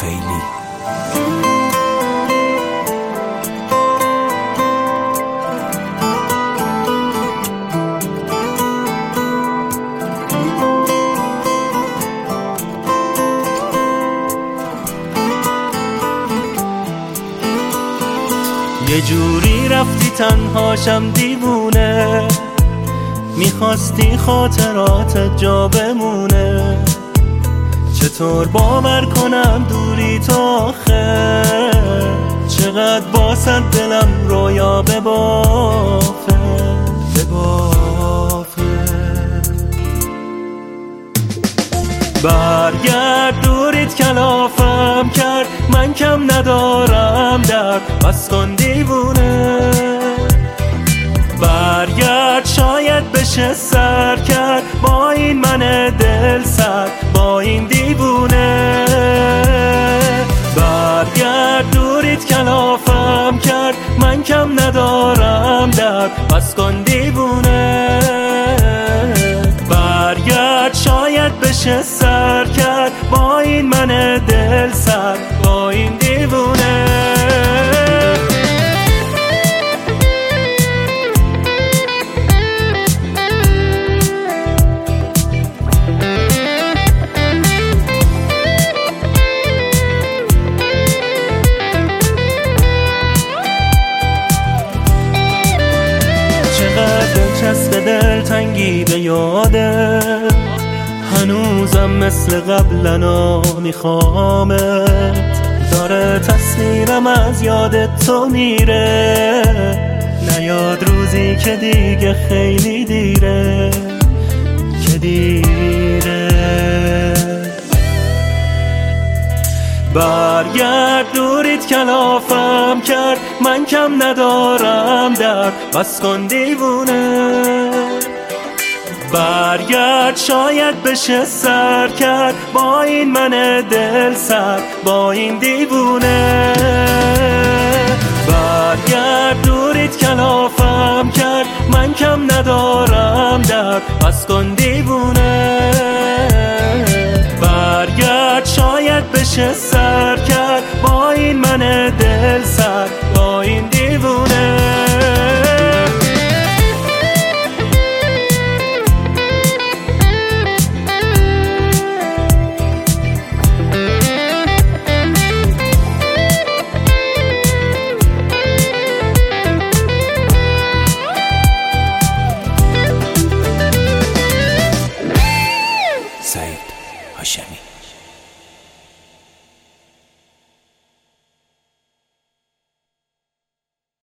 فعلی. یه جوری رفتی تنهاشم دیوونه، میخواستی خاطراتت جا بمونه. چطور باور کنم دوری تو آخه، چقدر باست دلم رویا ببافه. برگرد دوریت کلافم کرد، من کم ندارم درد، بس کن دیوونه. برگرد شاید بشه سر کرد با این من دل سر، با این دیوونه. برگرد دوریت کلافم کرد، من کم ندارم درد، بس کن دیوونه. برگرد شاید بشه سر کرد با این من دل سر، با این دیوونه. چقدر دلچسب دلتنگی به یاده، هنوزم مثل قبلنا میخوامت. داره تصویرم از یادت تو میره، نیاد روزی که دیگه خیلی دیره، که دیره. برگرد دوریت کلافم کرد، من کم ندارم درد، بس کن دیوونه. برگرد شاید بشه سر کرد با این من دل سر، با این دیوونه. برگرد دوریت کلافم کرد، من کم ندارم درد، بس کن دیوونه. برگرد شاید بشه سر کرد با این من دل سر، با این دیوونه. سعید هاشمی.